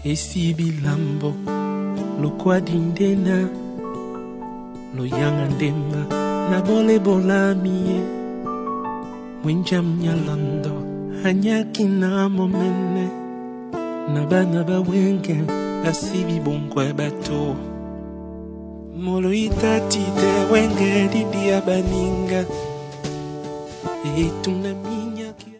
esi bilambo lokwa dindena lo yanga ndemba na bole bolamie mwenjam nyalando hanyaki na momene na bana ba wenge asibi bonkwe bato molo itati de wenge di dia baninga e tunne